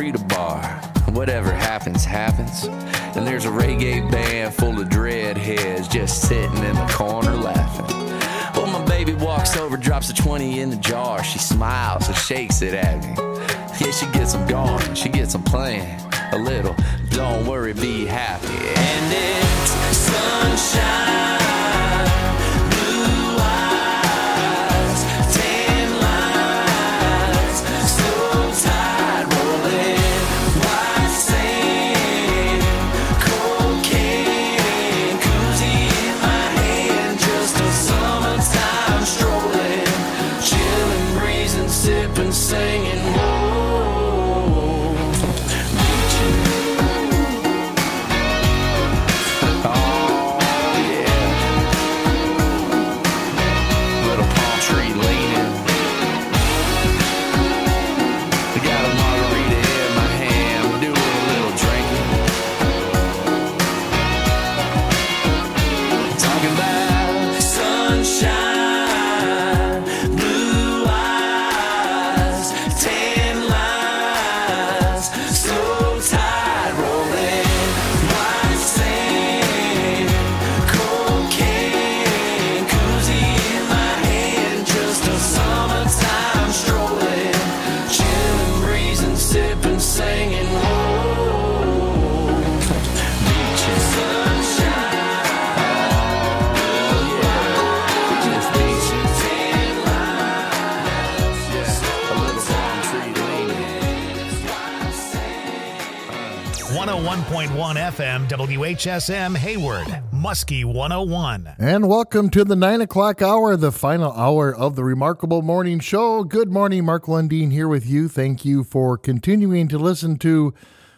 margarita bar. Whatever happens, happens. And there's a reggae band full of dreadheads just sitting in the corner laughing. Well, my baby walks over, drops a 20 in the jar. She smiles and shakes it at me. Yeah, she gets them going, she gets them playing a little. Don't worry, be happy. And it's sunshine. Singing, whoa, reaching. Oh, yeah. Little palm tree leaning. I got a margarita in my hand, doing a little drinking. Talking about sunshine. FM, WHSM, Hayward, Muskie 101. And welcome to the 9 o'clock hour, the final hour of the Remarkable Morning Show. Good morning, Mark Lundeen here with you. Thank you for continuing to listen to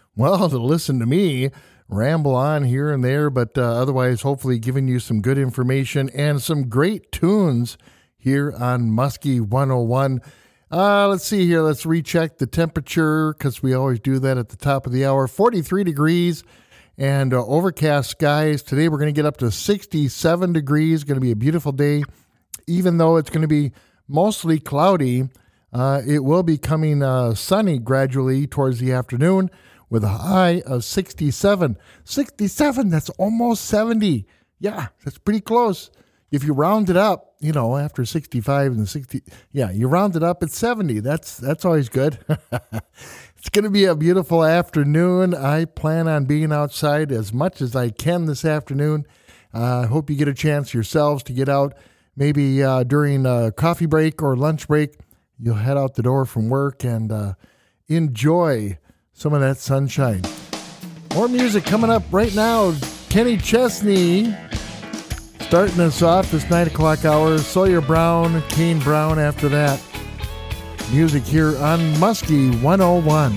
me ramble on here and there, but otherwise hopefully giving you some good information and some great tunes here on Muskie 101. Let's see here. Let's recheck the temperature because we always do that at the top of the hour. 43 degrees and overcast skies. Today we're going to get up to 67 degrees. Going to be a beautiful day. Even though it's going to be mostly cloudy, it will be coming sunny gradually towards the afternoon with a high of 67. 67, that's almost 70. Yeah, that's pretty close. If you round it up, after 65 and 60, you round it up at 70. That's always good. It's going to be a beautiful afternoon. I plan on being outside as much as I can this afternoon. I hope you get a chance yourselves to get out. Maybe during a coffee break or lunch break, you'll head out the door from work and enjoy some of that sunshine. More music coming up right now. Kenny Chesney starting us off this 9 o'clock hour. Sawyer Brown, Kane Brown after that. Music here on Muskie 101.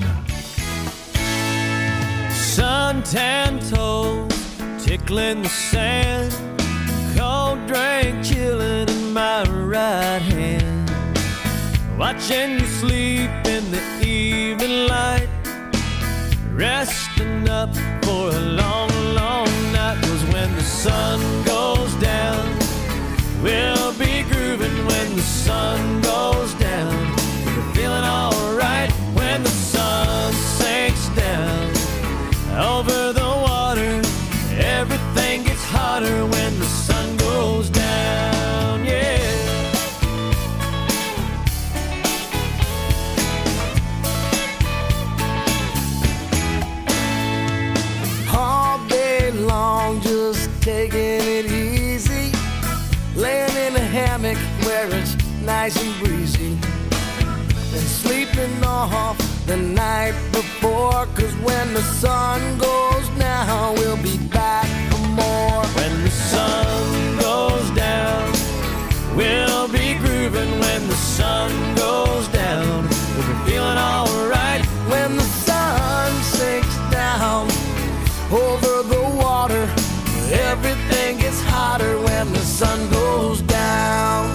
Suntan toes tickling the sand, cold drink chilling in my right hand, watching you sleep in the evening light, resting up for a long, long night. 'Cause when the sun goes down, we'll be grooving. When the sun goes down, we're feeling alright. When the sun sinks down over the water, everything gets hotter when the sun goes down, yeah. All day long, just taking it easy, laying in a hammock where it's nice and breezy, and sleeping off the night before. 'Cause when the sun goes down, we'll be back for more. When the sun goes down, we'll be grooving. When the sun goes down, we'll be feeling alright. When the sun sinks down over the water, everything gets hotter when the sun goes down.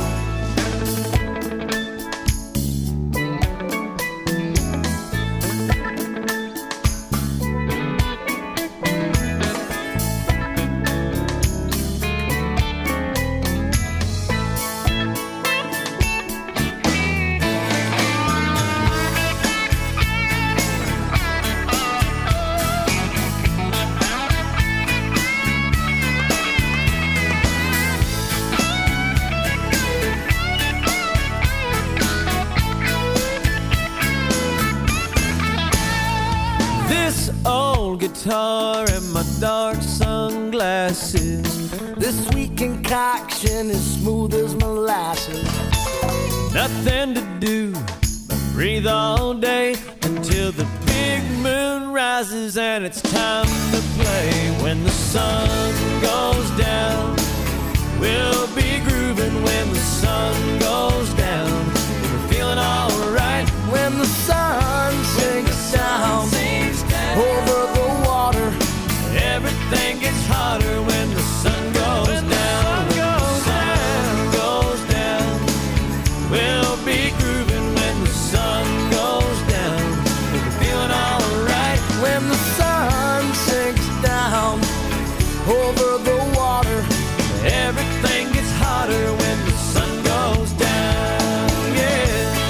guitar and my dark sunglasses. This sweet concoction is smooth as molasses. Nothing to do but breathe all day until the big moon rises and it's time to play. When the sun goes down, we'll be grooving. When the sun goes down, we're feeling alright. When the sun sinks down over the water, everything gets hotter when the sun goes down. When the sun goes down, we'll be grooving. When the sun goes down, we're feeling alright. When the sun sinks down over the water, everything gets hotter when the sun goes down. Yeah.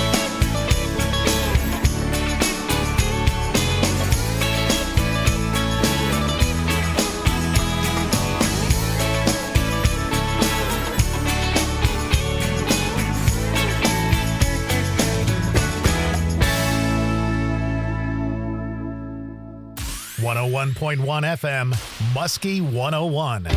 .1 FM, Muskie 101.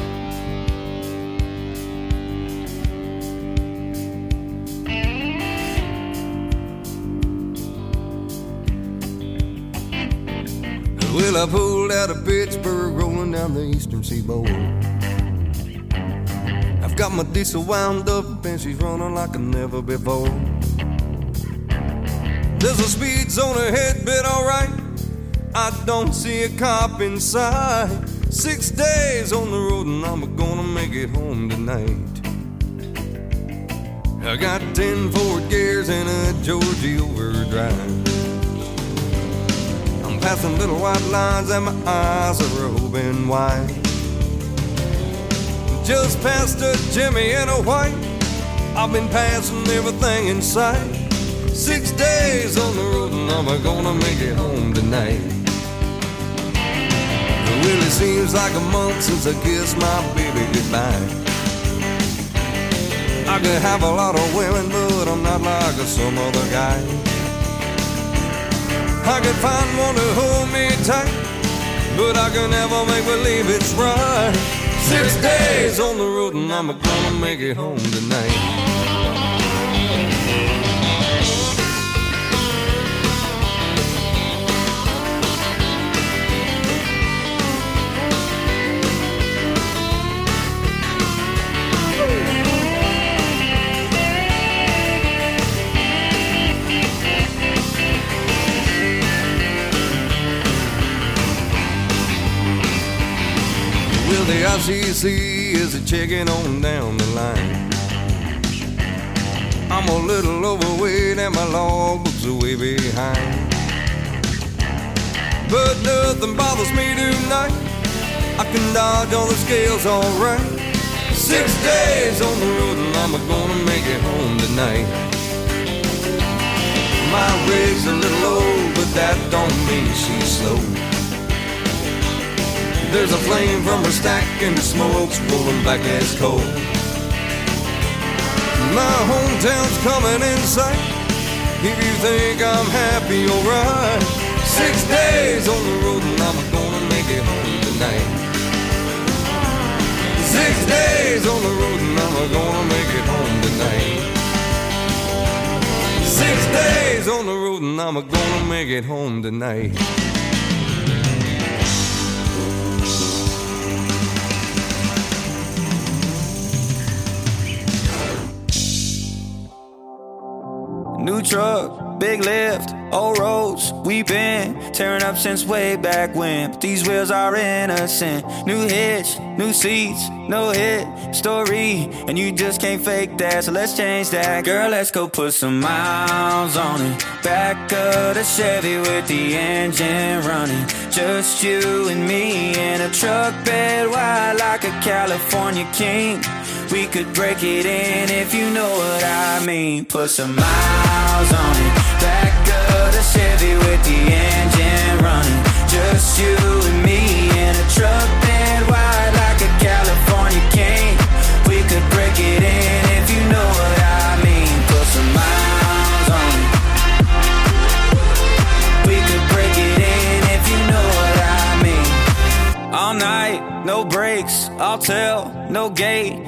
Well, I pulled out of Pittsburgh, rolling down the eastern seaboard. I've got my diesel wound up and she's running like a never before. There's a speed zone ahead, but alright, I don't see a cop inside. 6 days on the road and I'm gonna make it home tonight. I got 10 forward gears and a Georgie overdrive. I'm passing little white lines and my eyes are open wide. Just past a Jimmy and a white, I've been passing everything in sight. 6 days on the road and I'm gonna make it home tonight. Well, it seems like a month since I kissed my baby goodbye. I could have a lot of women, but I'm not like some other guy. I could find one to hold me tight, but I can never make believe it's right. 6 days on the road and I'm gonna make it home tonight. The ICC is a checking on down the line. I'm a little overweight and my logbook's are way behind. But nothing bothers me tonight. I can dodge all the scales alright. 6 days on the road and I'm gonna make it home tonight. My rig's a little old, but that don't mean she's slow. There's a flame from her stack and the smoke's rolling back as coal. My hometown's coming in sight. If you think I'm happy, alright. 6 days on the road and I'm gonna make it home tonight. 6 days on the road and I'm gonna make it home tonight. 6 days on the road and I'm gonna make it home tonight. New truck, big lift, old roads, we been tearing up since way back when. But these wheels are innocent. New hitch, new seats, no hit story, and you just can't fake that, so let's change that. Girl, let's go put some miles on it. Back of the Chevy with the engine running. Just you and me in a truck bed wide like a California king. We could break it in if you know what I mean. Put some miles on it. Back of the Chevy with the engine running. Just you and me in a truck bed wide like a California king. We could break it in if you know what I mean. Put some miles on it. We could break it in if you know what I mean.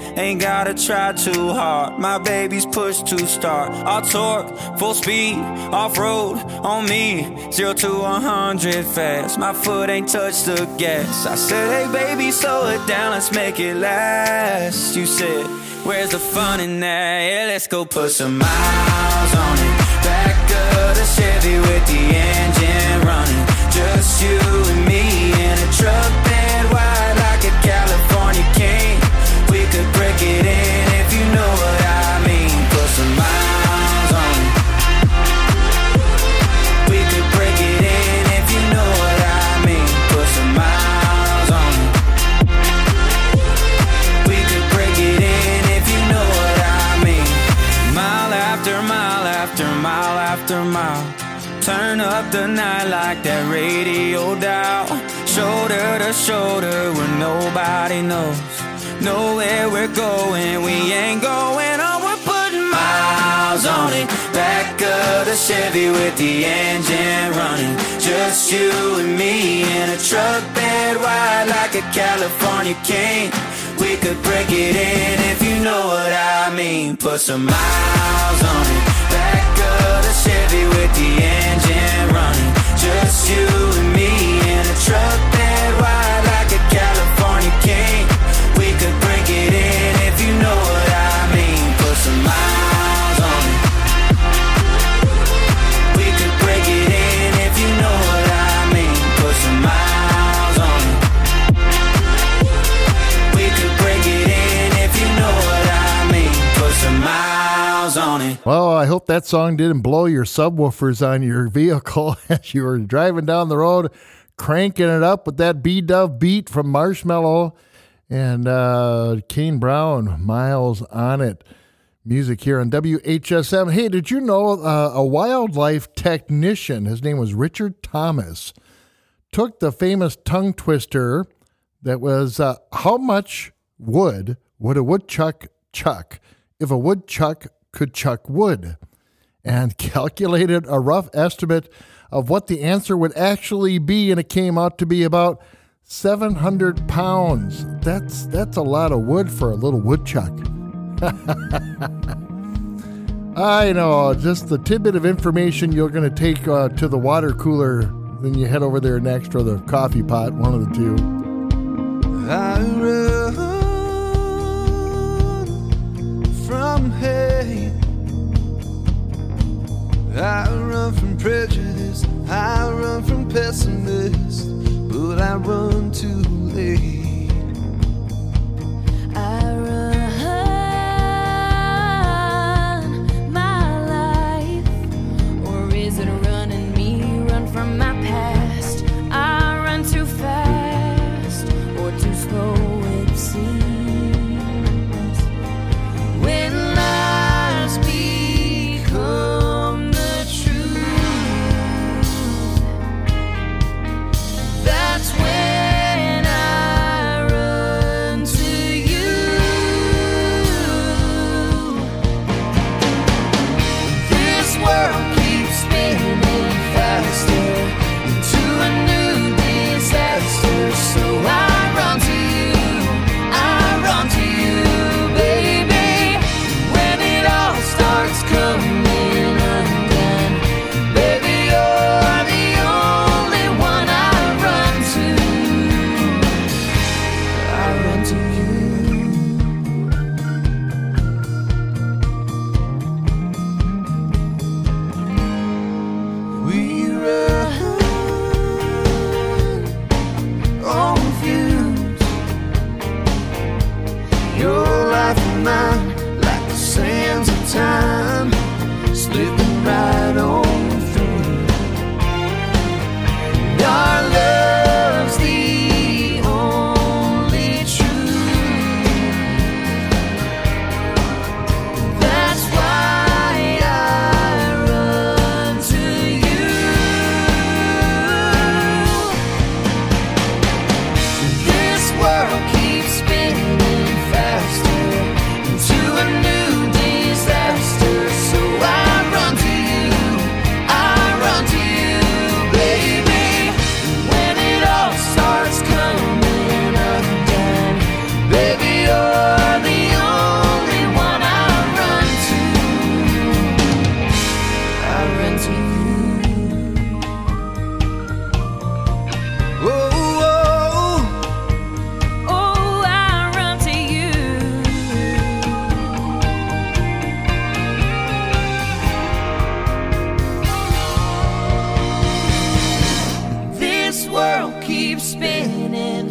ain't gotta try too hard. My baby's push to start. All torque, full speed, off-road on me. 0 to 100 fast. My foot ain't touched the gas. I said, hey baby, slow it down, let's make it last. You said, where's the fun in that? Yeah, let's go put some miles on it. Back of the Chevy with the engine running. Just you and me in a truck bed wide like a California king. We could break it in if you know what I mean. Put some miles on it. We could break it in if you know what I mean. Put some miles on it. We could break it in if you know what I mean. Mile after mile after mile after mile. Turn up the night like that radio dial. Shoulder to shoulder where nobody knows. Know where we're going, we ain't going on. We're putting miles on it. Back of the Chevy with the engine running. Just you and me in a truck bed wide like a California king. We could break it in if you know what I mean. Put some miles on it. Back of the Chevy with the engine running. Just you and me in a truck bed wide like a California king. We could break it in if you know what I mean. Put some miles on it. We could break it in if you know what I mean. Put some miles on it. We could break it in if you know what I mean. Put some miles on it. Well, I hope that song didn't blow your subwoofers on your vehicle as you were driving down the road, cranking it up with that B-Dove beat from Marshmello and Kane Brown, Miles on It. Music here on WHSM. Hey, did you know a wildlife technician, his name was Richard Thomas, took the famous tongue twister that was how much wood would a woodchuck chuck if a woodchuck could chuck wood, and calculated a rough estimate of what the answer would actually be, and it came out to be about 700 pounds. That's a lot of wood for a little woodchuck. I know, just the tidbit of information you're going to take to the water cooler, then you head over there next, or the coffee pot, one of the two. I run from hate. I run from prejudice. I run from pessimists, but I run too late. I run my life, or is it running me? Run from my past. I run too fast, or too slow it seems. When lies become the truth, that's when I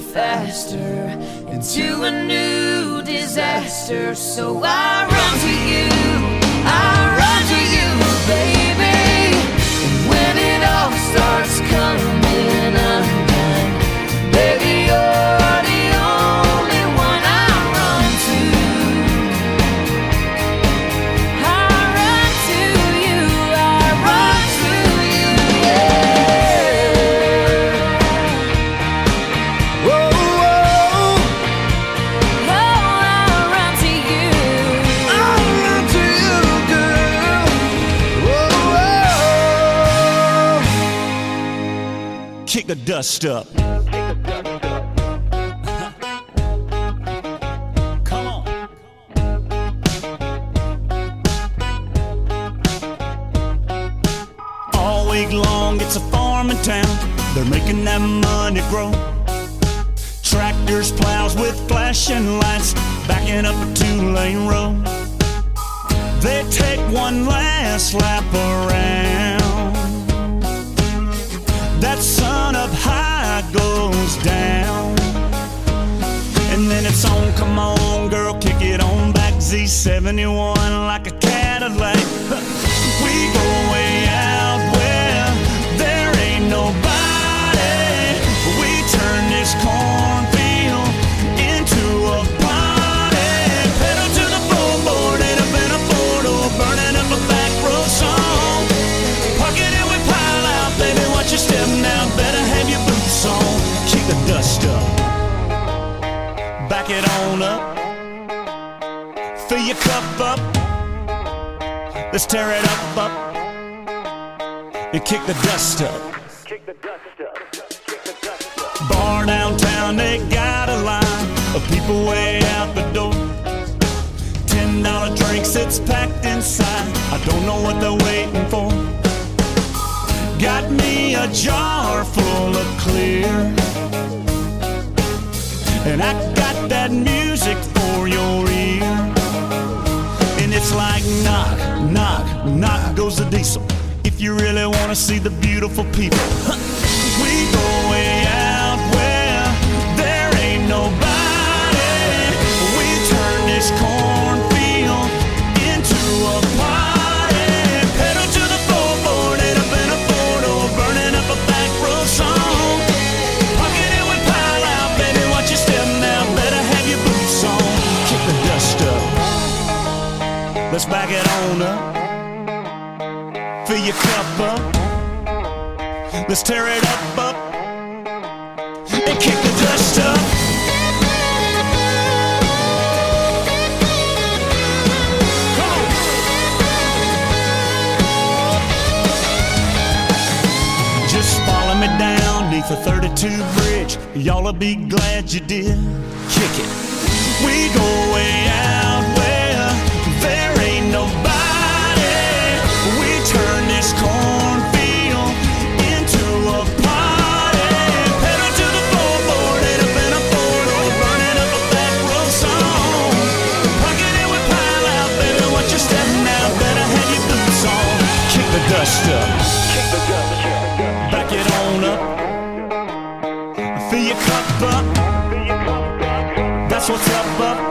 faster into a new disaster. So I run to you, baby. When it all starts coming undone, baby, you're the only one I run to. I run to you, yeah. Whoa, whoa. Oh, I run to you. I run to you, girl. Whoa, whoa. Kick the dust up. Come on. All week long, it's a farming town. They're making that money grow. Tractors, plows with flashing lights, backing up a two-lane road. They take one last lap around. That sun up high goes down. And then it's on, come on, girl, kick it on back. Z71 like a Cadillac. We go way out where there ain't nobody. We turn this cornfield into a party. Pedal to the floorboard, ain't up in a four-door, burning up a back road song. Park it and we pile out, baby, watch your step now. Better have your boots on. Kick the dust up, back it on up. Fill your cup up, let's tear it up, and kick the dust up. Bar downtown, they got a line of people way out the door. $10 drinks, it's packed inside. I don't know what they're waiting for. Got me a jar full of clear, and I got that music for your ear. And it's like knock, knock, knock goes the diesel. If you really want to see the beautiful people, we go way out where there ain't nobody. We turn this cornfield into a party. Pedal to the floorboard, ain't up in a four-door, burning up a back road song. Pocket it with pile out, baby, watch your step now. Better have your boots on. Kick the dust up, let's back it on up. Fill your cup up, let's tear it up, and kick the dust up. Come on. Just follow me down neath the 32 bridge. Y'all'll be glad you did. Kick it. We go way out where there ain't nobody. We turn this cornfield into a party. Pedal to the floorboard, ain't up in a four-door, burning up a back road song. Pocket it with pile out, baby, watch your step now. Better have your boots on. Kick the dust up, back it on up. Fill your cup up, that's what's up.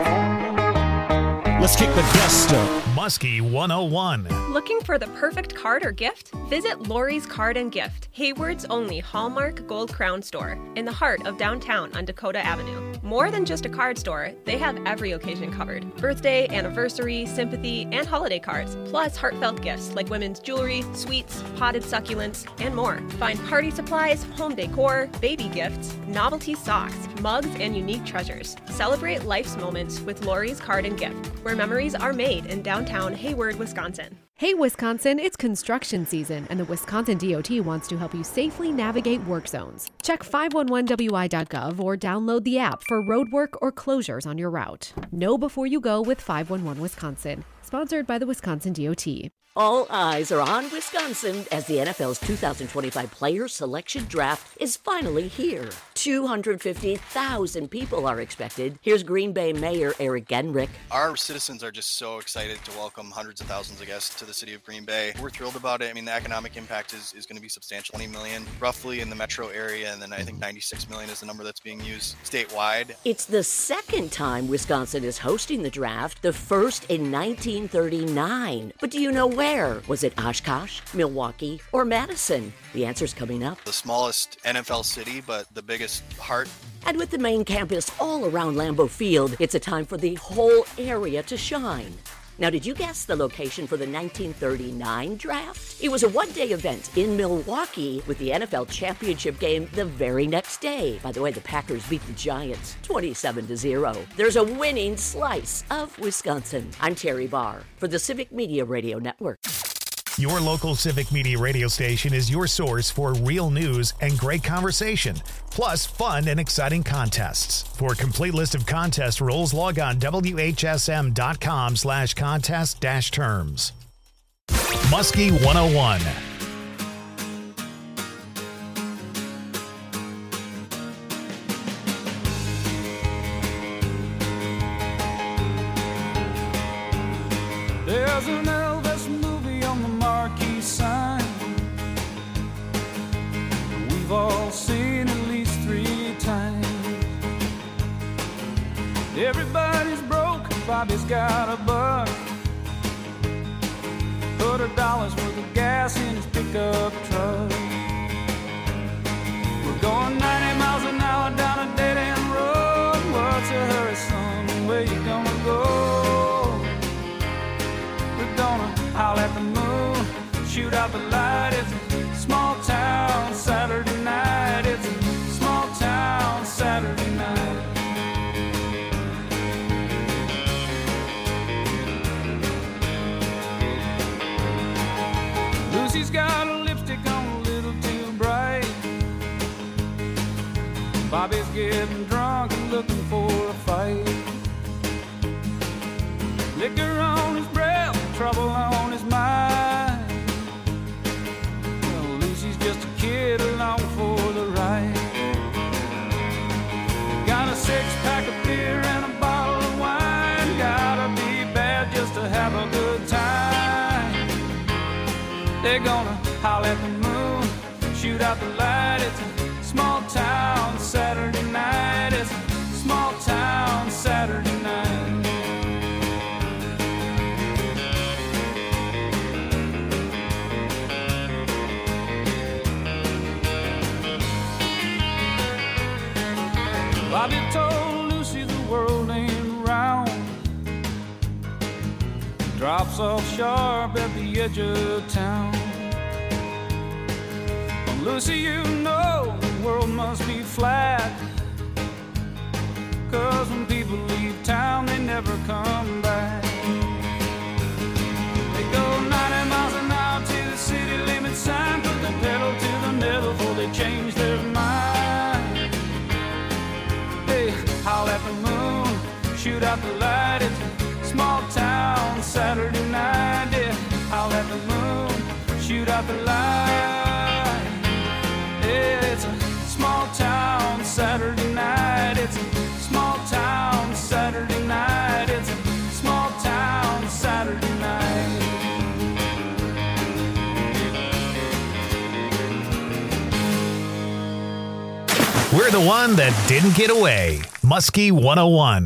Let's kick the dust up. Muskie 101. Looking for the perfect card or gift? Visit Lori's Card and Gift, Hayward's only Hallmark Gold Crown store in the heart of downtown on Dakota Avenue. More than just a card store, they have every occasion covered. Birthday, anniversary, sympathy, and holiday cards, plus heartfelt gifts like women's jewelry, sweets, potted succulents, and more. Find party supplies, home decor, baby gifts, novelty socks, mugs, and unique treasures. Celebrate life's moments with Lori's Card and Gift, where memories are made in downtown Hayward, Wisconsin. Hey Wisconsin, it's construction season, and the Wisconsin DOT wants to help you safely navigate work zones. Check 511wi.gov or download the app for road work or closures on your route. Know before you go with 511 Wisconsin. Sponsored by the Wisconsin DOT. All eyes are on Wisconsin as the NFL's 2025 Player Selection Draft is finally here. 250,000 people are expected. Here's Green Bay Mayor Eric Genrich. Our citizens are just so excited to welcome hundreds of thousands of guests to the city of Green Bay. We're thrilled about it. I mean, the economic impact is going to be substantial. 20 million roughly in the metro area, and then I think 96 million is the number that's being used statewide. It's the second time Wisconsin is hosting the draft, the first in 1939. But do you know where? Was it Oshkosh, Milwaukee, or Madison? The answer's coming up. The smallest NFL city, but the biggest heart. And with the main campus all around Lambeau Field, it's a time for the whole area to shine. Now, did you guess the location for the 1939 draft? It was a one-day event in Milwaukee with the NFL championship game the very next day. By the way, the Packers beat the Giants 27-0. There's a winning slice of Wisconsin. I'm Terry Barr for the Civic Media Radio Network. Your local Civic Media radio station is your source for real news and great conversation, plus fun and exciting contests. For a complete list of contest rules, log on WHSM.com/contest-terms. Muskie 101. There's an Elvis movie on the marquee sign. We've all seen at least 3 times. Everybody's broke, Bobby's got a buck. Put $1 worth of gas in his pickup truck. We're going 90 miles an hour down a dead-end road. What's a hurry, son? Where you gonna go? We're gonna howl at the moon, shoot out the light. It's a small town Saturday night. It's a small town Saturday night. Lucy's got a lipstick on a little too bright. Bobby's getting drunk and looking for a fight. Liquor on his breath, trouble on his mind. Well, Lucy's just a kid along for the ride. Got a 6-pack of beer and a bottle of wine. Gotta be bad just to have a good time. They're gonna howl at the moon, shoot out the light. It's a small town Saturday night. It's a small town Saturday night. Bobby told Lucy the world ain't round. Drops off sharp at the edge of town. Well, Lucy, you know the world must be flat. 'Cause when people leave town, they never come back. They go 90 miles an hour to the city limit sign. Put the pedal to the metal before they change their mind. They howl at the moon, shoot out the light. It's a small town Saturday night. Yeah, howl at the moon, shoot out the light. Yeah, it's a small town Saturday night. It's a small town Saturday night. It's a small town Saturday night. We're the one that didn't get away. Muskie 101.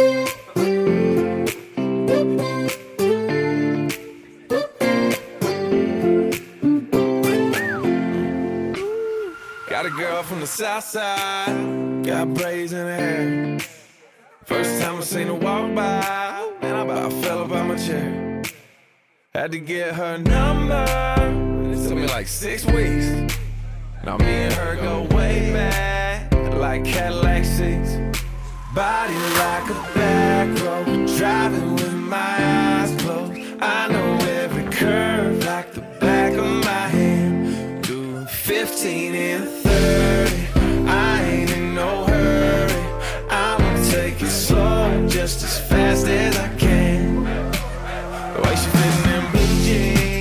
Got a girl from the south side, got braids in her hair. First time I seen her walk by, and I about fell up out my chair. Had to get her number, it took me like 6 weeks. Now me and her go way back, like Cadillac seats. Body like a back road, driving with my eyes closed. I know every curve like the back of my hand. Doing 15 and 30, I ain't in no hurry. I'ma take it slow, just as fast as I can. The way she fits in them blue jeans,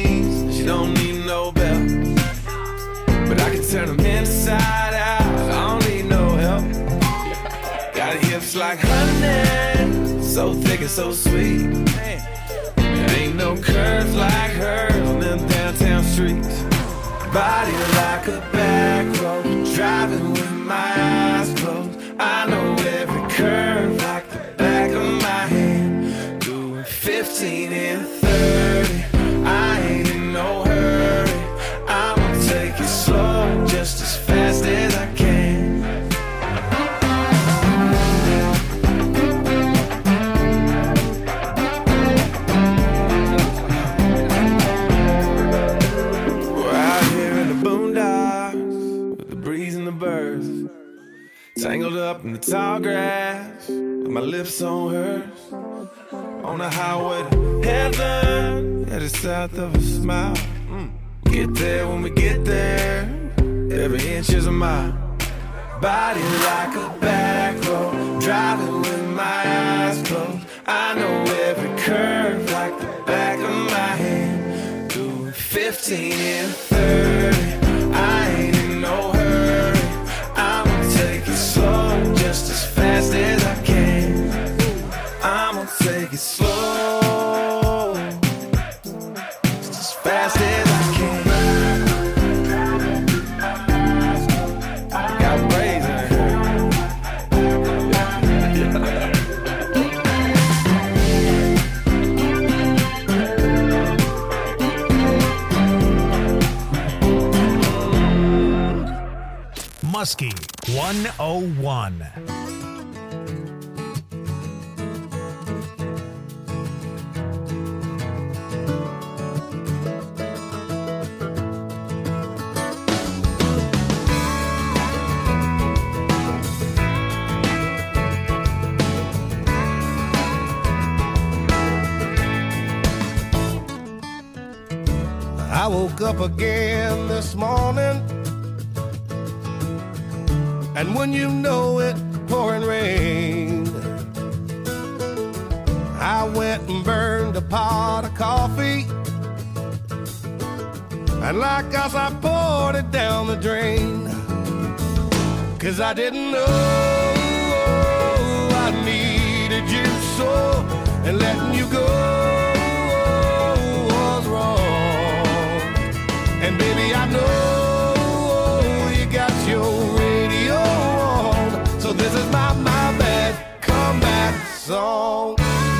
so thick and so sweet. There ain't no curves like hers on them downtown streets. Body like a back road, driving with my eyes closed. I know every curve like the back of my hand. Doing 15 and 30, I ain't in no hurry. I'ma take it slow, just as fast as I can. Tangled up in the tall grass, with my lips on hers. On the highway to heaven, headed south of a smile. Get there when we get there, every inch is a mile. Body like a back road, driving with my eyes closed. I know every curve like the back of my hand. Doing 15 and 30, I ain't in no hurry. I'ma take it slow, just as fast as I can. I'ma take it slow, just as fast as I can. Got braids in her hair. Muskie 101. I woke up again this morning, and when you know it, pouring rain. I went and burned a pot of coffee, and like us I poured it down the drain. 'Cause I didn't know I needed you so, and letting you go was wrong. And baby, I know you got your radio on, so this is my bad comeback song.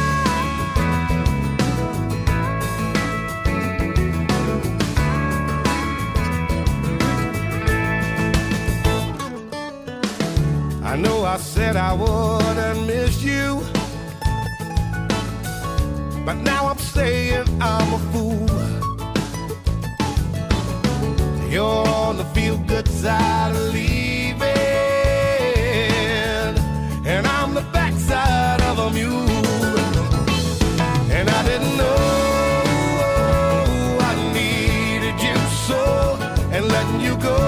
I know I said I wouldn't miss you, but now I'm saying I'm a fool. You're on the feel-good side of leaving, and I'm the backside of a mule. And I didn't know I needed you so, and letting you go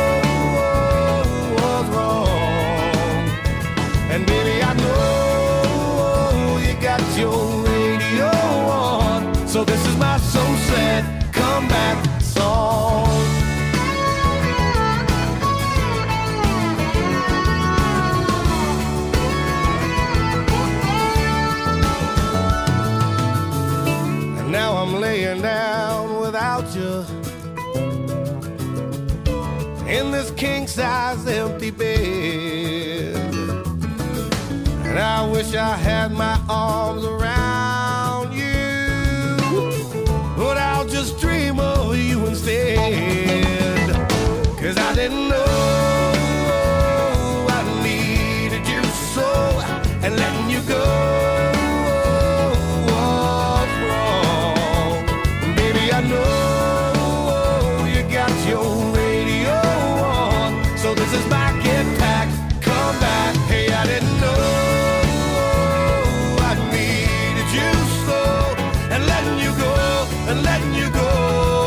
was wrong. And baby, I know you got your radio on, so this is my so sad comeback song. And now I'm laying down without you in this king-size empty bed. And I wish I had my arms around you, but I'll just dream of you instead. 'Cause I didn't know I needed you so, and letting you go was wrong. Baby, I know you got your radio on, so this is my get back, come back. Hey, I didn't know I needed you so, and letting you go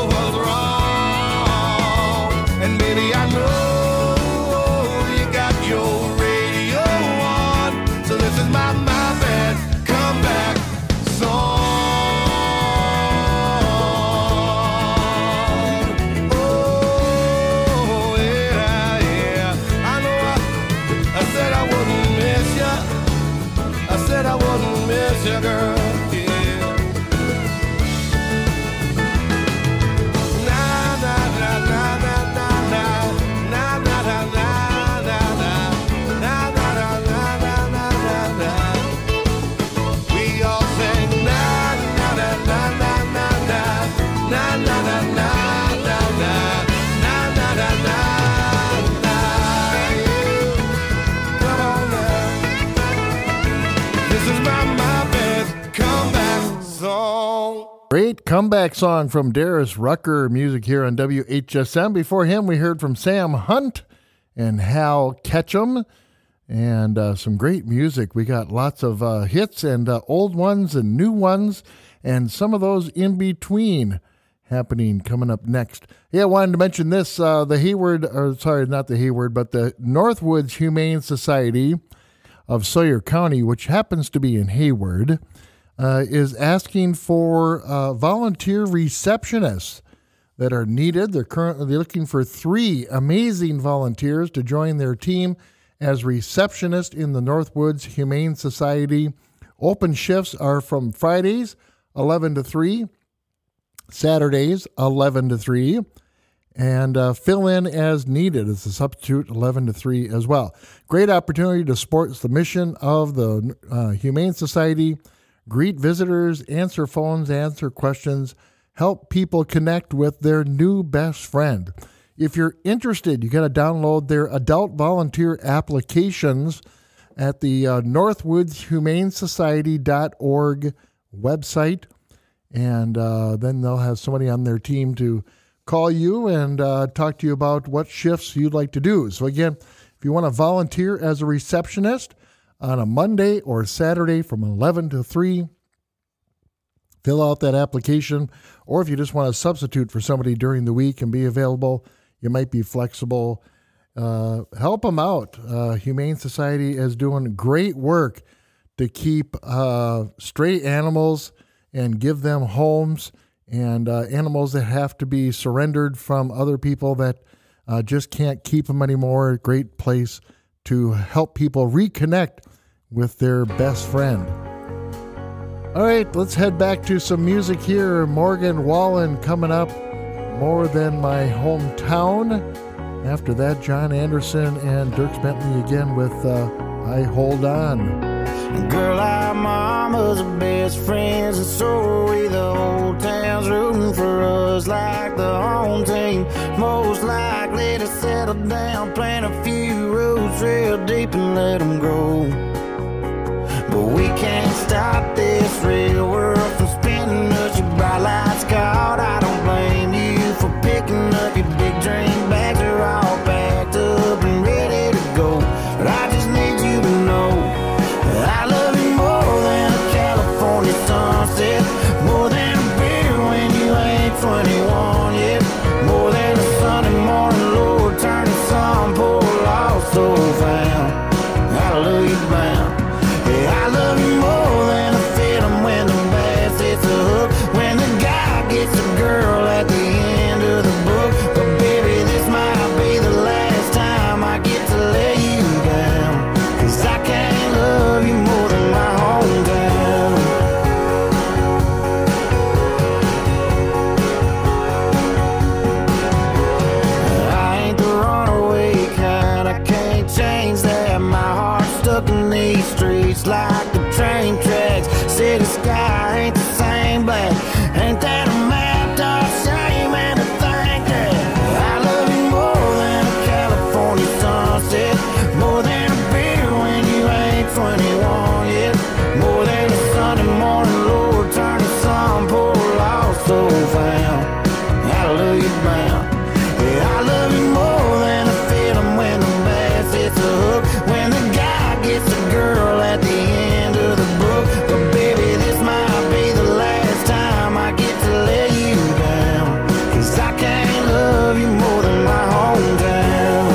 Great comeback song from Darius Rucker, music here on WHSM. Before him, we heard from Sam Hunt and Hal Ketchum, and some great music. We got lots of hits and old ones and new ones, and some of those in between happening coming up next. Yeah, I wanted to mention this, the Hayward, or sorry, not the Hayward, but the Northwoods Humane Society of Sawyer County, which happens to be in Hayward, is asking for volunteer receptionists that are needed. They're currently looking for 3 amazing volunteers to join their team as receptionists in the Northwoods Humane Society. Open shifts are from Fridays, 11 to 3, Saturdays, 11 to 3, and fill in as needed as a substitute, 11 to 3 as well. Great opportunity to support the mission of the Humane Society. Greet visitors, answer phones, answer questions, help people connect with their new best friend. If you're interested, you got to download their adult volunteer applications at the northwoodshumanesociety.org website, and then they'll have somebody on their team to call you and talk to you about what shifts you'd like to do. So again, if you want to volunteer as a receptionist on a Monday or Saturday from 11 to 3, fill out that application. Or if you just want to substitute for somebody during the week and be available, you might be flexible. Help them out. Humane Society is doing great work to keep stray animals and give them homes, and animals that have to be surrendered from other people that just can't keep them anymore. Great place to help people reconnect with their best friend. All right, let's head back to some music here. Morgan Wallen coming up, More Than My Hometown. After that, John Anderson and Dierks Bentley again with I Hold On. Girl, our mama's best friends, and so are we. The whole town's rooting for us like the home team. Most likely to settle down, plant a few roots real deep and let them grow. But we can't stop this real world from spinning us. Your bright lights caught, I don't blame you for picking up your big dream bags. Are all packed up and ready to go. But I just need you to know I love you more than a California sunset, more than a beer when you ain't 21 yet, more than a Sunday morning, Lord, turn the sun, poor lost soul found. Hallelujah bound. Yeah, I love you more than a film when the bass hits a hook, when the guy gets a girl at the end of the book. But baby, this might be the last time I get to lay you down, 'cause I can't love you more than my hometown. I ain't the runaway kind, I can't change that. My heart's stuck in these streets like the train tracks. City sky ain't the same black. Ain't that a map, dog? Shame and to think that I love you more than a California sunset, more than a beer when you ain't 21 yet, more than a Sunday morning, Lord, turn the sun, poor lost soul found. Hallelujah bound. Yeah, I love you more than a film when the bass hits a hook, when the guy gets a girl at the end of the book. But baby, this might be the last time I get to lay you down, 'cause I can't love you more than my hometown.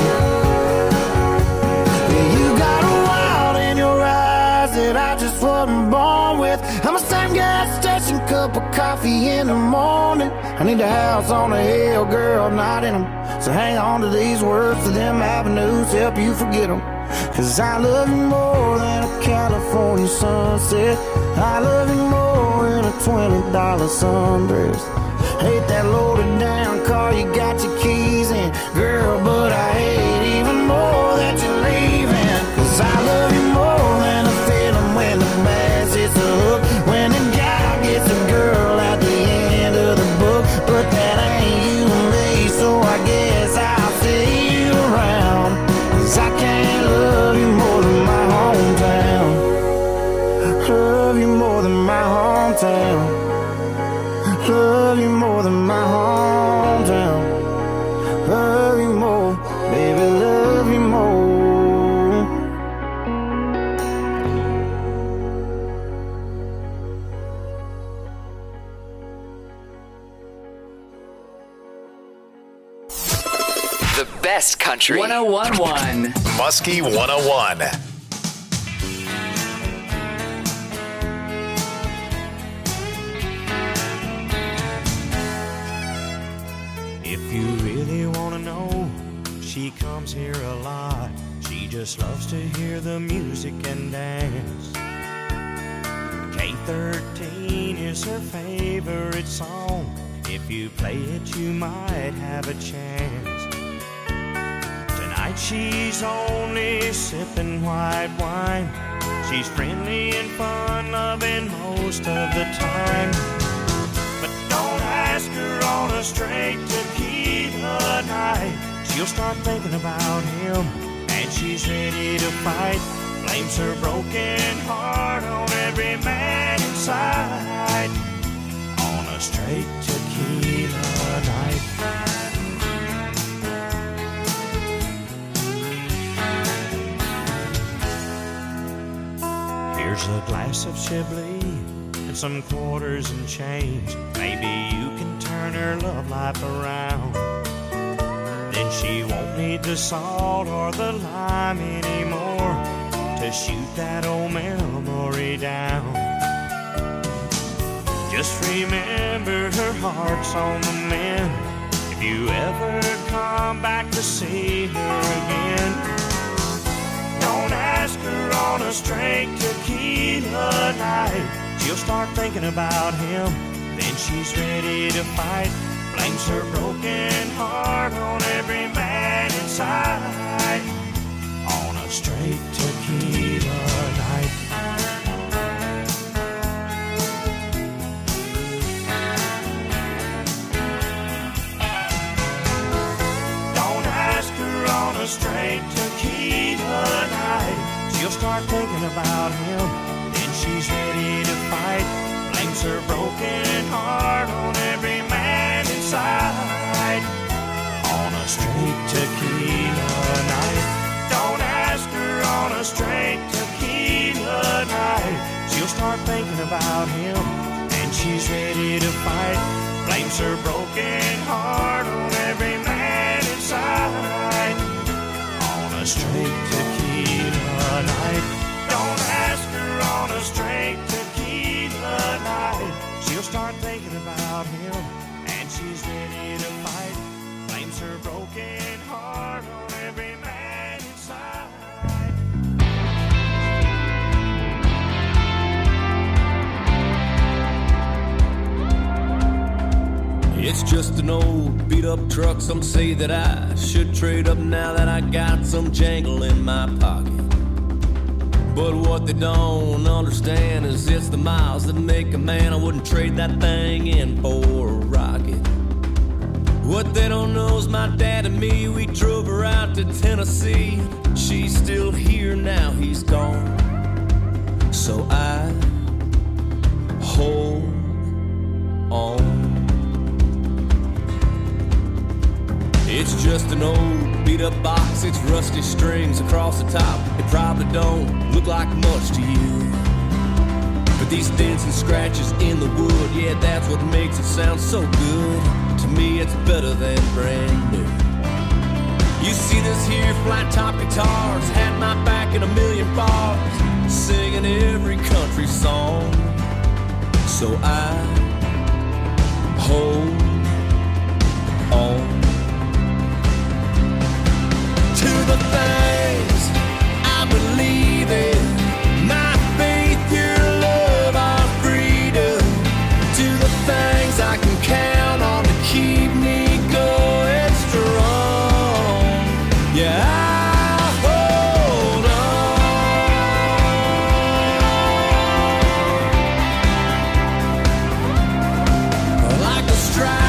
Yeah, you got a wild in your eyes that I just wasn't born with. I'm a same gas station, cup of coffee in the morning. I need a house on a hill, girl, not in them. So hang on to these words, to them avenues, help you forget them. 'Cause I love you more than a California sunset, I love you more than a $20 sundress. Hate that loaded down car you got your keys in, girl, but I hate even more that you're leaving. 'Cause I love you more than a feeling when the bass hits a hook, when the guy gets a girl at the end of the book. But that ain't than my hometown. Love you more, baby, love you more. The best country. 101.1 Muskie 101. If you really want to know, she comes here a lot. She just loves to hear the music and dance. K13 is her favorite song. If you play it, you might have a chance. Tonight she's only sipping white wine. She's friendly and fun-loving most of the time. But don't ask her on a straight tequila night. She'll start thinking about him, and she's ready to fight. Blames her broken heart on every man inside. On a straight tequila night. Here's a glass of Chablis and some quarters and change. Maybe you can turn her love life around. Then she won't need the salt or the lime anymore to shoot that old memory down. Just remember her heart's on the mend. If you ever come back to see her again, don't ask her on a straight tequila night. She'll start thinking about him, then she's ready to fight. Blames her broken heart on every man inside. On a straight tequila night. Don't ask her on a straight tequila night. She'll start thinking about him, then she's ready to fight. Blames her broken heart on every man inside. On a straight tequila night. Don't ask her on a straight tequila night. She'll start thinking about him, and she's ready to fight. Blames her broken heart on every man inside. On a straight tequila night. Don't ask her on a straight tequila night. She'll start thinking about him, and she's ready to fight. Blames her broken heart on every man inside. It's just an old beat-up truck. Some say that I should trade up now that I got some jangle in my pocket. But what they don't understand is it's the miles that make a man. I wouldn't trade that thing in for a rocket. What they don't know is my dad and me, we drove her out to Tennessee. She's still here now, he's gone. So I hold on. It's just an old beat-up box, it's rusty strings across the top. It probably don't look like much to you, but these dents and scratches in the wood, yeah, that's what makes it sound so good. To me, it's better than brand new. You see this here flat-top guitars had my back in a million bars, singing every country song. So I hold on to the things I believe in, my faith, your love, our freedom, to the things I can count on to keep me going strong. Yeah, I'll hold on like a strike.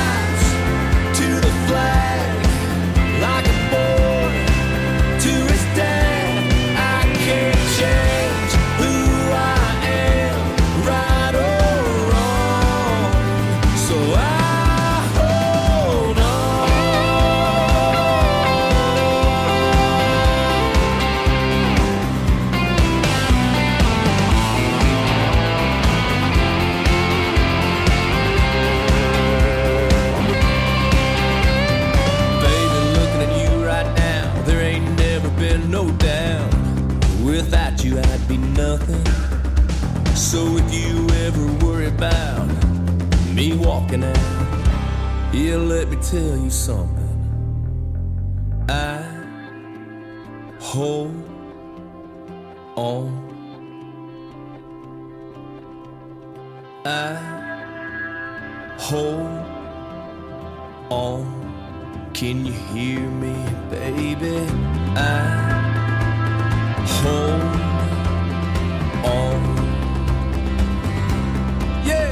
Yeah, let me tell you something. I hold on. I hold on. Can you hear me, baby? I hold on. Yeah.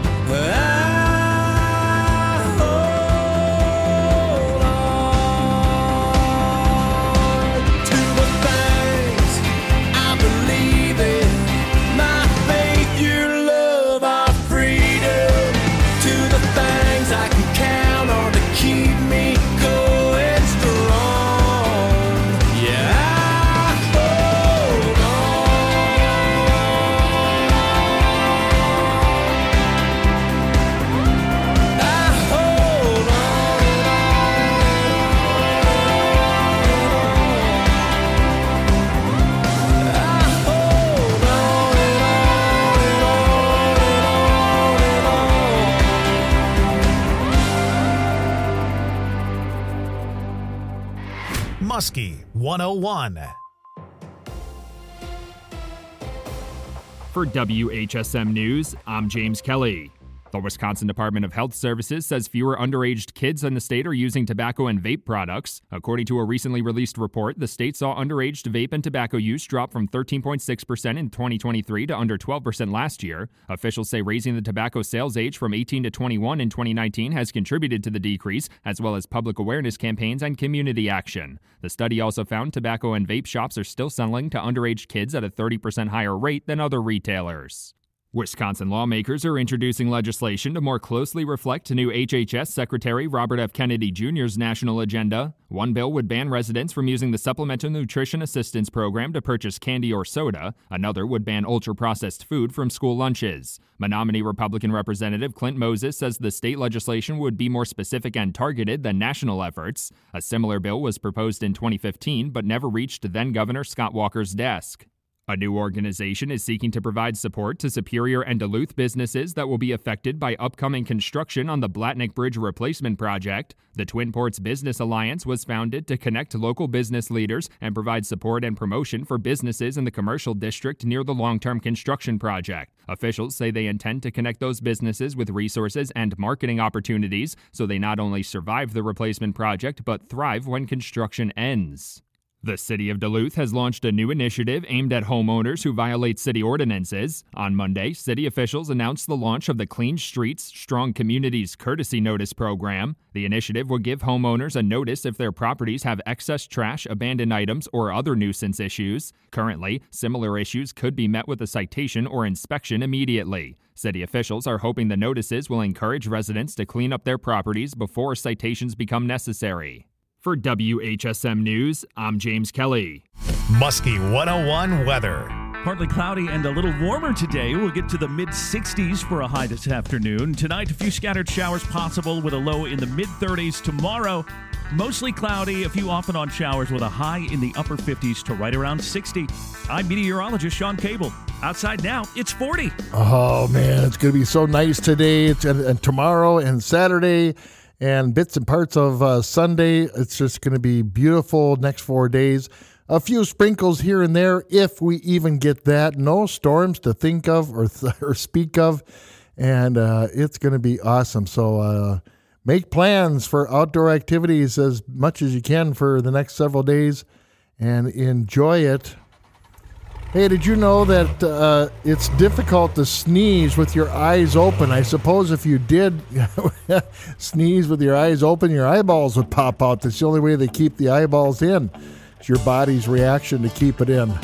Muskie 101. For WHSM News, I'm James Kelly. The Wisconsin Department of Health Services says fewer underage kids in the state are using tobacco and vape products. According to a recently released report, the state saw underage vape and tobacco use drop from 13.6% in 2023 to under 12% last year. Officials say raising the tobacco sales age from 18 to 21 in 2019 has contributed to the decrease, as well as public awareness campaigns and community action. The study also found tobacco and vape shops are still selling to underage kids at a 30% higher rate than other retailers. Wisconsin lawmakers are introducing legislation to more closely reflect new HHS Secretary Robert F. Kennedy Jr.'s national agenda. One bill would ban residents from using the Supplemental Nutrition Assistance Program to purchase candy or soda. Another would ban ultra-processed food from school lunches. Menominee Republican Representative Clint Moses says the state legislation would be more specific and targeted than national efforts. A similar bill was proposed in 2015 but never reached then-Governor Scott Walker's desk. A new organization is seeking to provide support to Superior and Duluth businesses that will be affected by upcoming construction on the Blatnick Bridge replacement project. The Twin Ports Business Alliance was founded to connect local business leaders and provide support and promotion for businesses in the commercial district near the long-term construction project. Officials say they intend to connect those businesses with resources and marketing opportunities so they not only survive the replacement project but thrive when construction ends. The City of Duluth has launched a new initiative aimed at homeowners who violate city ordinances. On Monday, city officials announced the launch of the Clean Streets, Strong Communities Courtesy Notice program. The initiative will give homeowners a notice if their properties have excess trash, abandoned items, or other nuisance issues. Currently, similar issues could be met with a citation or inspection immediately. City officials are hoping the notices will encourage residents to clean up their properties before citations become necessary. For WHSM News, I'm James Kelly. Muskie 101 weather. Partly cloudy and a little warmer today. We'll get to the mid-60s for a high this afternoon. Tonight, a few scattered showers possible with a low in the mid-30s. Tomorrow, mostly cloudy, a few off and on showers with a high in the upper 50s to right around 60. I'm meteorologist Sean Cable. Outside now, it's 40. Oh, man, it's going to be so nice today and tomorrow and Saturday. And bits and parts of Sunday. It's just going to be beautiful next 4 days. A few sprinkles here and there, if we even get that. No storms to think of or speak of. And it's going to be awesome. So make plans for outdoor activities as much as you can for the next several days and enjoy it. Hey, did you know that it's difficult to sneeze with your eyes open? I suppose if you did sneeze with your eyes open, your eyeballs would pop out. That's the only way they keep the eyeballs in. It's your body's reaction to keep it in.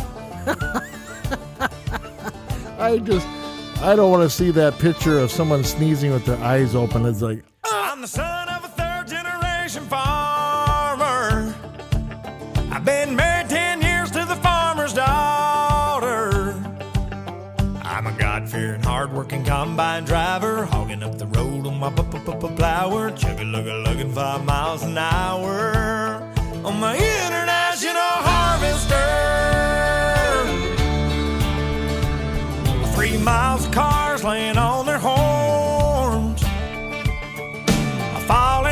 I don't want to see that picture of someone sneezing with their eyes open. It's like, I'm the son of a third-generation farmer. I've been married 10 years to the farmer's daughter. I'm a God-fearing, hard-working combine driver, hogging up the road on my plower, chugga-lugga-lugging 5 miles an hour on my international harvester. 3 miles of cars laying on their horns. I fall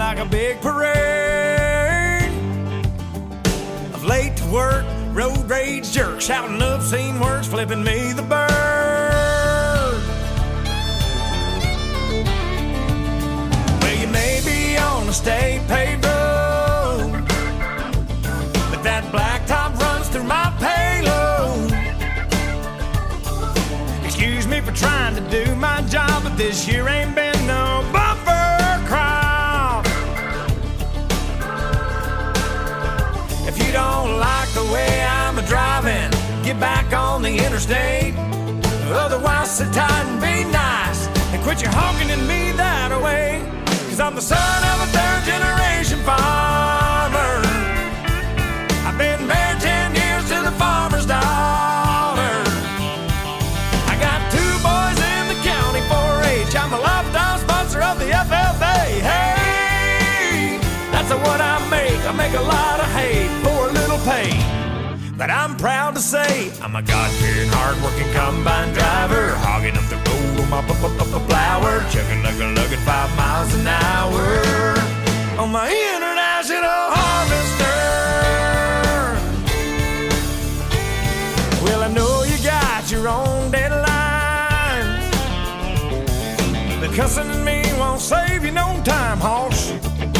like a big parade of late to work, road rage jerks, shouting obscene words, flipping me the bird. Well, you may be on a state paved road, but that blacktop runs through my payload. Excuse me for trying to do my job, but this year ain't been no bumper crop. If you don't like the way I'm driving, get back on the interstate. Otherwise, sit tight and be nice and quit your honking at me that way. Cause I'm the son of a third-generation farmer. I've been married 10 years to the farmer's daughter. I got 2 boys in the county 4-H. I'm a lifetime sponsor of the FFA. Hey, that's what I make. I make a lot of hay for a little pay. But I'm proud to say I'm a God-fearing, hard-working combine driver, hogging up the road on my plower, chugging, lugging 5 miles an hour on my international harvester. Well, I know you got your own deadlines, but cussing at me won't save you no time, hoss.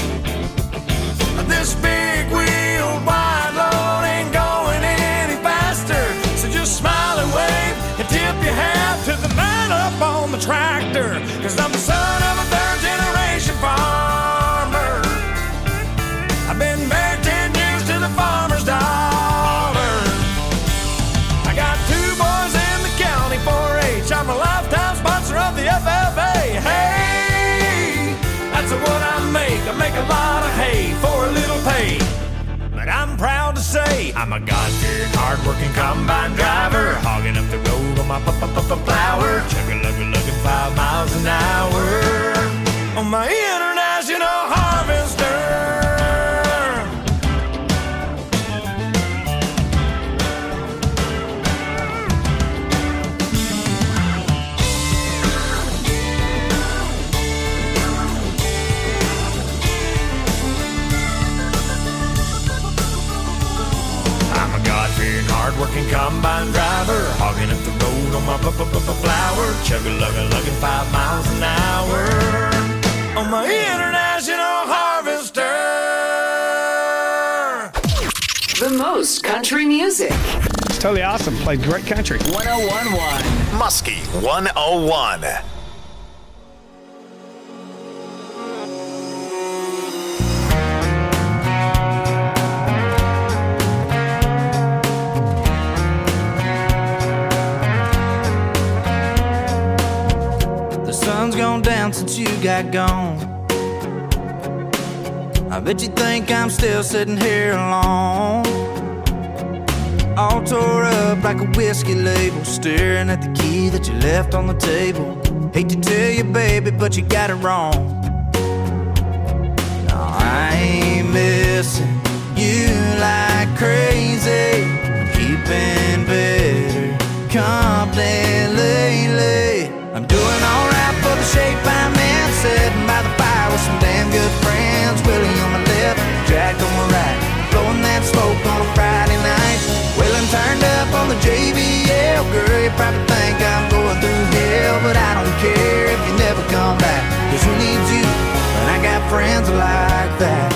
This big wheel wide load ain't going any faster, so just smile and wave and tip your hat to the man up on the tractor. Cause I'm the son of a third-generation farmer. I've been married 10 years to the farmer's daughter. I got 2 boys in the county 4-H. I'm a lifetime sponsor of the FFA. Hey, that's what I make. I make a lot of hay for a little pay. But I'm proud to say I'm a God-fearing, hard-working combine driver, hogging up the road on my plower, chugging, lugging 5 miles an hour on my international harvester. Hard-working combine driver, hogging up the road on my flower, chugging, lugging 5 miles an hour on my international harvester. The most country music. It's totally awesome. Played great country. 101.1 Muskie 101. Sun's gone down since you got gone. I bet you think I'm still sitting here alone, all tore up like a whiskey label, staring at the key that you left on the table. Hate to tell you, baby, but you got it wrong. No, I ain't missing you like crazy, keeping better company lately. I'm doing alright for the shape I'm in, sitting by the fire with some damn good friends. Willie on my left, Jack on my right, blowing that smoke on a Friday night. Wheeling turned up on the JBL. Girl, you probably think I'm going through hell, but I don't care if you never come back, cause who needs you when I got friends like that?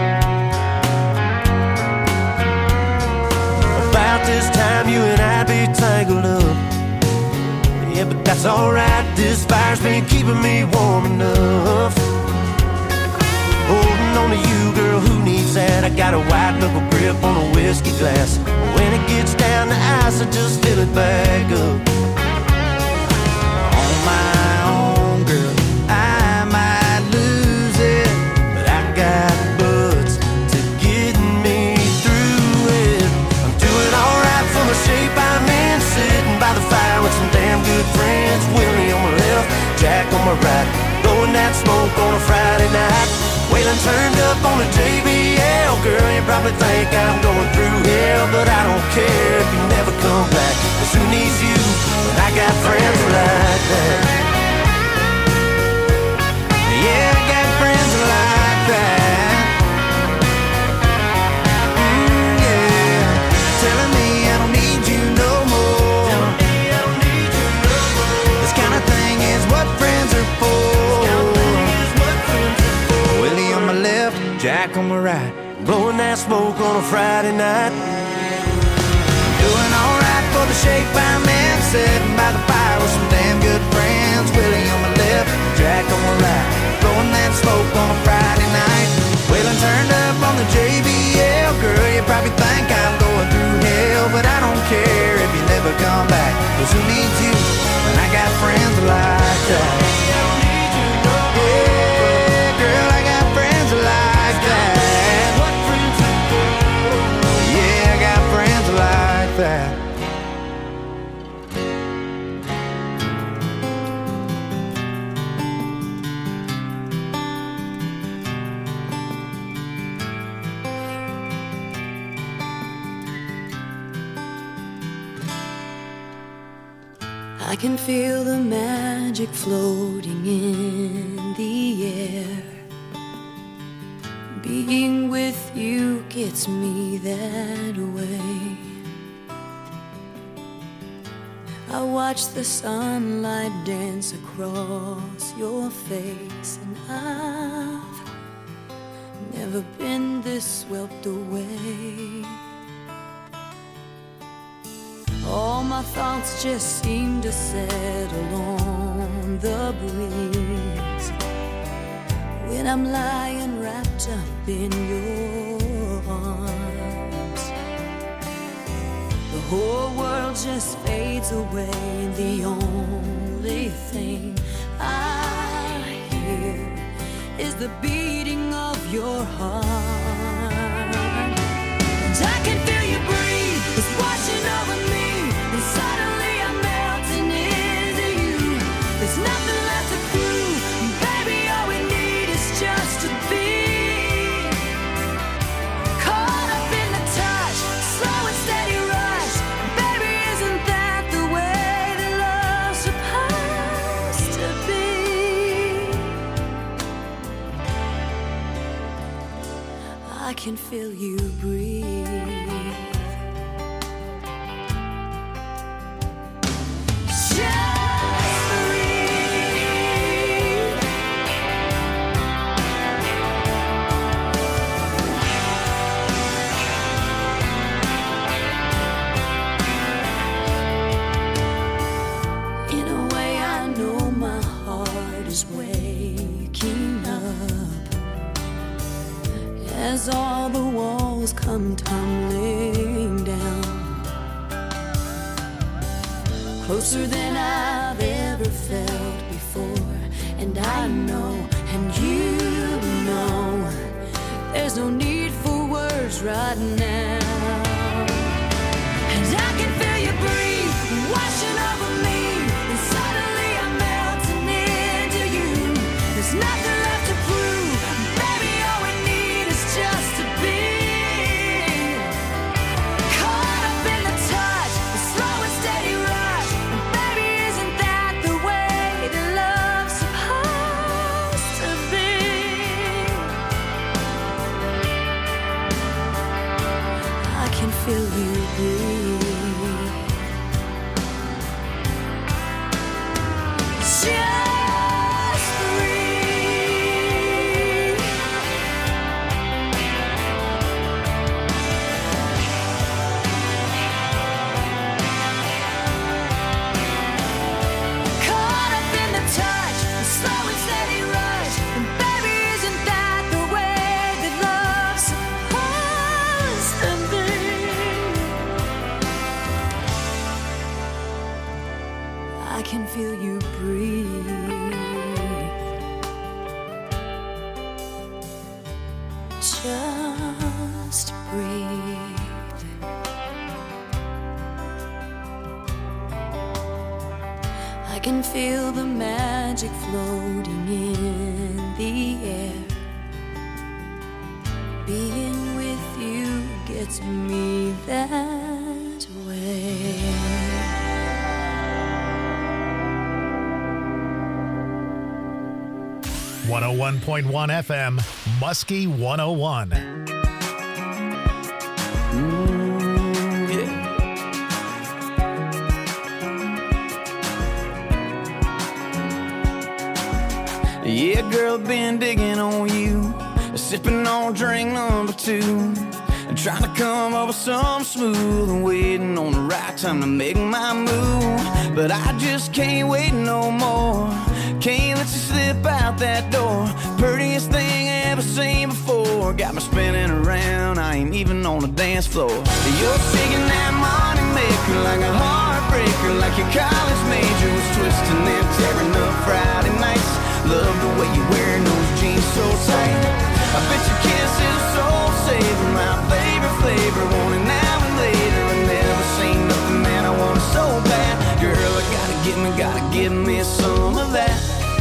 About this time you and I'd be tangled up. Yeah, but that's alright, this fire's been keeping me warm enough. Holding on to you, girl, who needs that? I got a white knuckle grip on a whiskey glass. When it gets down to ice, I just fill it back up. On my own, girl, I might lose it, but I got buds to get me through it. I'm doing alright for the shape I'm in, sitting by the fire with some damn good friends. Willie on my left, Jack on my right, blowing that smoke on a Friday night. Waylon turned up on a JBL. Girl, you probably think I'm going through hell, but I don't care if you never come back, cause who needs you when I got friends like that? Yeah, I got friends like that. that smoke on a Friday night. Doing alright for the shape I'm in, sitting by the fire with some damn good friends. Willie on my left, Jack on my right, blowing that smoke on a Friday night. Waylon turned up on the JBL. Girl, you probably think I'm going through hell, but I don't care if you never come back, 'cause who needs you when I got friends like that? Yeah, girl, I got friends like that. Yeah, I got friends like that. I can feel the magic floating in the air. Being with you gets me that way. I watch the sunlight dance across your face, and I've never been this swept away. All my thoughts just seem to settle on the breeze when I'm lying wrapped up in your arms. The whole world just fades away, and the only thing I hear is the beating of your heart. And I can feel you breathe, it's washing over me. And suddenly I'm melting into you. There's nothing left to prove. Baby, all we need is just to be caught up in the touch, slow and steady rush. Baby, isn't that the way that love's supposed to be? I can feel you breathe. As all the walls come tumbling down, closer than I've ever felt before. And I know, and you know, there's no need for words right now. And I can feel you breathe, washing over me. And suddenly I'm melting into you. There's nothing left to prove. Baby, all we need is just to be caught up in the touch, the slow and steady rush. And baby, isn't that the way that love's supposed to be? I can feel you breathe. Just breathe. Caught up in the touch, the slow and steady rush. And baby, isn't that the way that love's supposed to be? I can feel you breathe. Just breathe. I can feel the magic floating in the air. Being with you gets me that way. 101.1 FM, Muskie 101. Yeah, girl, been digging on you, sipping on drink number 2. Trying to come up with some smooth and waiting on the right time to make my move. But I just can't wait no more. Can't let you slip out that door. Prettiest thing I ever seen before. Got me spinning around, I ain't even on the dance floor. You're shaking that money maker like a heartbreaker, like your college major was twisting and tearing up Friday nights. Love the way you wearing those jeans so tight. I bet your kiss is a soul saver, my favorite flavor. Want it now and later. I never seen nothing that I want so bad. Girl, I gotta give me some of that.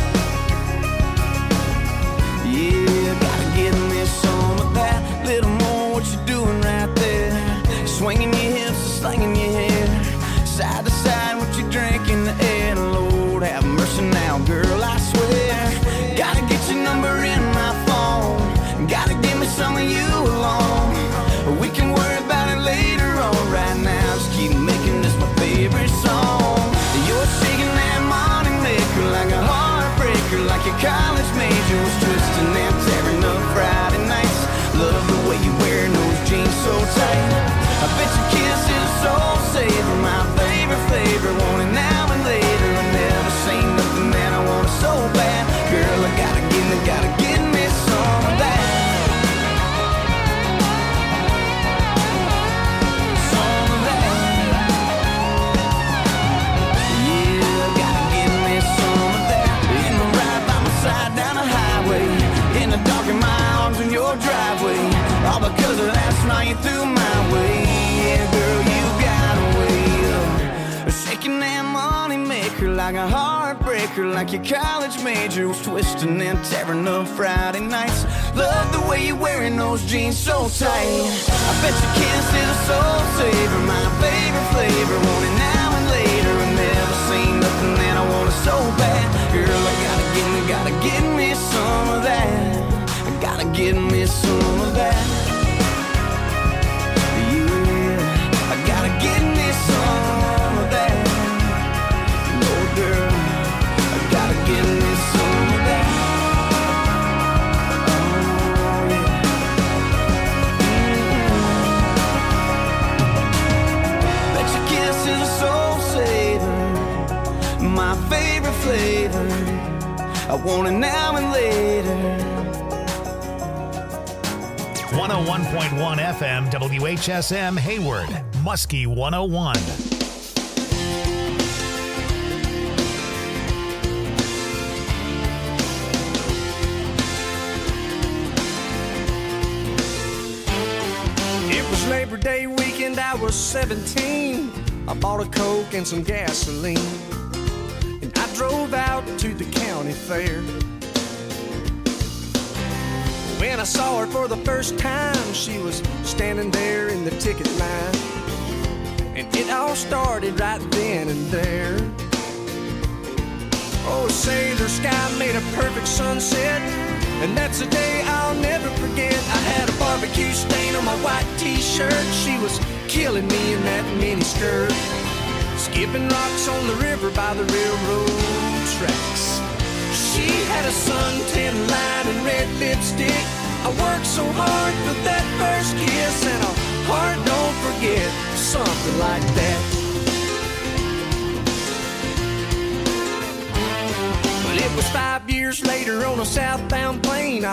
Yeah, gotta give me some of that. Little more what you doing right there. Swinging your hips, slinging your hair. Side to side, what you drink in the air. Lord, have mercy now, girl, I swear. Gotta get your number in my phone. Gotta give me some of you alone. We can worry about it later on. Right now, just keep making this my favorite song. You're shaking that money maker like a heartbreaker, like your college major was twisting and tearing up Friday nights. Love the way you wearing those jeans so tight. I bet your kiss is a soul saver, my favorite flavor. Want it now and later. I never seen nothing that I want so bad. Girl, I gotta give me some of that. Some of that. Yeah, gotta give me some of that. In the ride by my side down the highway, in the dark in my arms in your driveway. All because of last night you threw my way. Yeah, girl, you got a way of shaking that money maker like a heartbreaker, like your college major was twisting and tearing up Friday nights. Love the way you're wearing those jeans so tight. I bet your kiss is a soul saver, my favorite flavor. Want it now and later. I never seen nothing that I want so bad. Girl, I gotta give me some of that. I gotta give me some of that. Yeah, I gotta give me some of that. No, girl, I gotta give me some of that. Oh, yeah. Bet your kiss is a soul saver, my favorite flavor. I want it now and later. 101.1 FM WHSM Hayward, Muskie 101. It was Labor Day weekend, I was 17. I bought a Coke and some gasoline, and I drove out to the county fair. When I saw her for the first time, she was standing there in the ticket line, and it all started right then and there. Oh, say the sky made a perfect sunset, and that's a day I'll never forget. I had a barbecue stain on my white t-shirt. She was killing me in that mini skirt, skipping rocks on the river by the railroad tracks. She had a suntan line and red lipstick. I worked so hard for that first kiss, and a heart don't forget, something like that. But it was 5 years later on a southbound plane.